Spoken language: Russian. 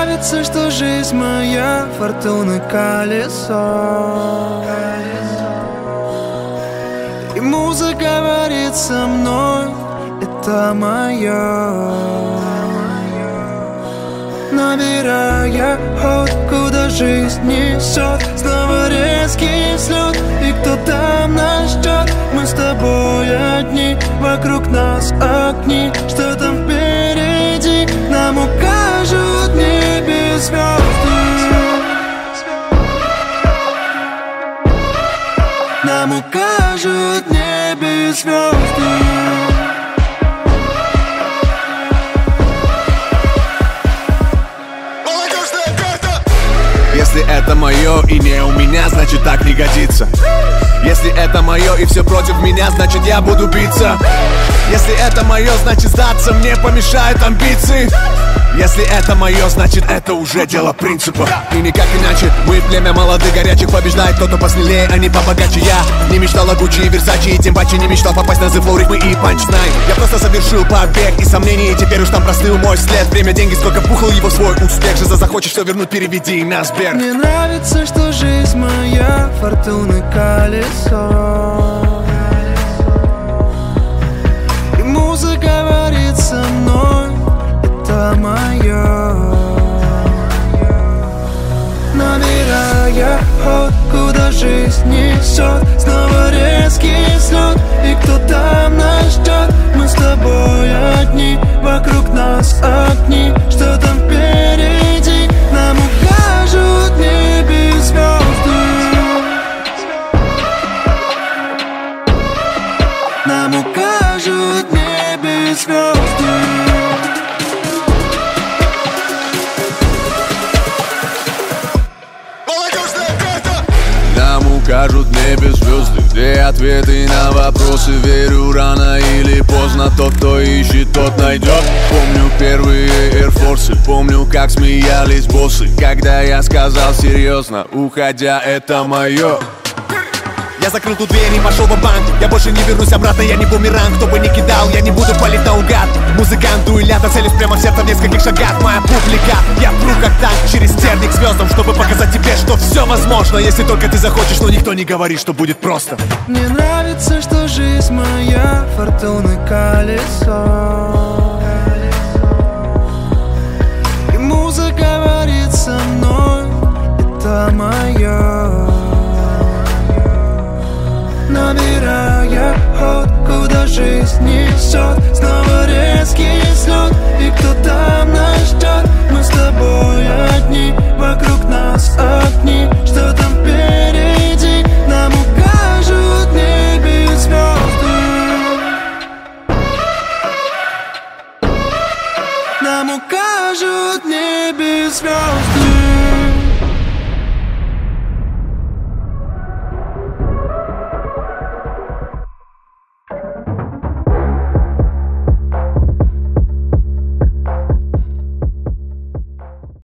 нравится, что жизнь моя фортуны колесо, и музыка говорит со мной, это мое. Набирая ход, куда жизнь несет, снова резкий взлет, и кто там нас ждет? Мы с тобой одни, вокруг нас огни. Что там впереди? Нам укажут небе звезды. Нам укажут небе звезды. Если это мое и не у меня, значит так не годится. Если это мое и все против меня, значит я буду биться. Если это мое, значит сдаться мне помешают амбиции. Если это мое, значит это уже дело принципа. И никак иначе, мы племя молодых горячих. Побеждает кто-то посмелее, а не побогаче. Я не мечтал о Гуччи и Версачи, и тем паче не мечтал попасть на The Flow, ритмы и панчлайн. Я просто совершил побег и сомнений, и теперь уж там простыл мой след. Время, деньги, сколько вбухал его в свой успех. Жиза захочешь все вернуть, переведи на Сбер. Мне нравится, что жизнь моя фортуны колесо, и музыка говорит со мной, это мое. Набирая ход, куда жизнь несет, снова резкий взлет, и кто там нас ждет? Мы с тобой одни, вокруг нас огни. Что там впереди? Нам укажут небе звезды. Нам укажут небе звезды. Нам укажут небе звезды, где ответы на вопросы. Верю, рано или поздно тот, кто ищет, тот найдет. Помню первые Air Force, помню, как смеялись боссы, когда я сказал серьезно, уходя, это мое. Я закрыл ту дверь и пошел в банк. Я больше не вернусь обратно, я не бумеранг. Кто бы ни кидал, я не буду палить наугад. Музыкант, дуэлянт, целюсь прямо в сердце в нескольких шагах. Моя публика, я пру как танк через терник к звездам, чтобы показать тебе, что все возможно, если только ты захочешь, но никто не говорит, что будет просто. Мне нравится, что жизнь моя фортуны колесо, и музыка говорит со мной, это мое. Набирая ход, куда жизнь несет, снова резкий взлет, и кто там нас ждет? Мы с тобой одни, вокруг нас огни. Что там впереди? Нам укажут небе звезды. Нам укажут небе звезды.